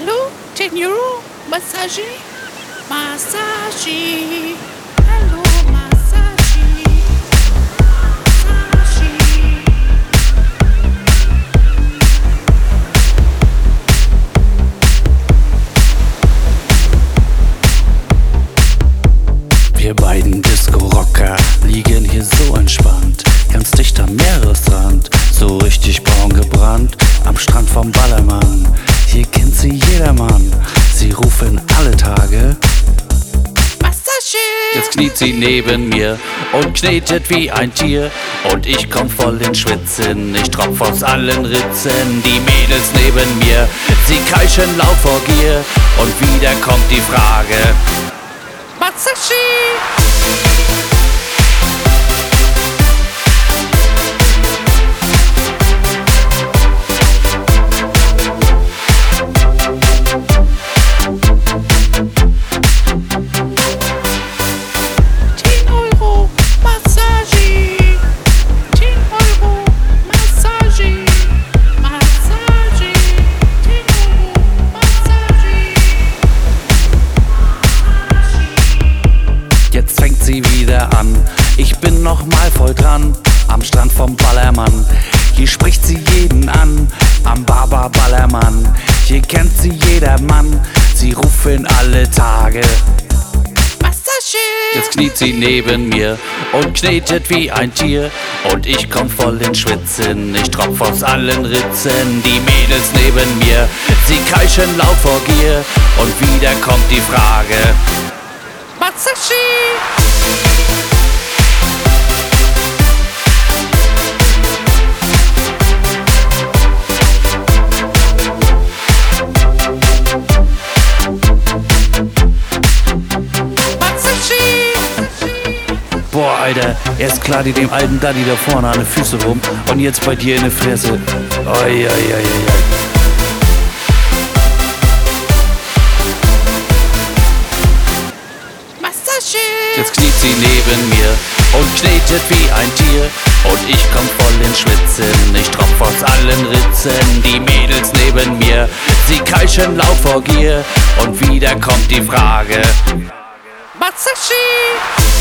Hallo, Tenjuro, Massage, Massage, hallo, Massage, Massage. Wir beiden Disco-Rocker liegen hier so entspannt, ganz dicht am Meeresrand, so richtig braun gebrannt, am Strand vom Ballermann. Hier kennt sie jedermann, sie rufen alle Tage Massage. Jetzt kniet sie neben mir und knetet wie ein Tier. Und ich komm voll in Schwitzen, ich tropf aus allen Ritzen. Die Mädels neben mir, sie kreischen laut vor Gier. Und wieder kommt die Frage: Massage. Jetzt fängt sie wieder an, ich bin noch mal voll dran. Am Strand vom Ballermann, hier spricht sie jeden an. Am Baba Ballermann, hier kennt sie jedermann. Sie rufen alle Tage Massage. Jetzt kniet sie neben mir und knetet wie ein Tier. Und ich komm voll in Schwitzen, ich tropf aus allen Ritzen. Die Mädels neben mir, sie kreischen laut vor Gier. Und wieder kommt die Frage: Massage. Boah, Alter, erst klar die dem alten Daddy da vorne an den Füße rum und jetzt bei dir in der Fresse. Oi, oi, oi, oi. Massage. Jetzt kniet sie neben mir und knetet wie ein Tier. Und ich komm voll in Schwitzen, ich tropf aus allen Ritzen. Die Mädels neben mir, sie kreischen laut vor Gier. Und wieder kommt die Frage: Massage.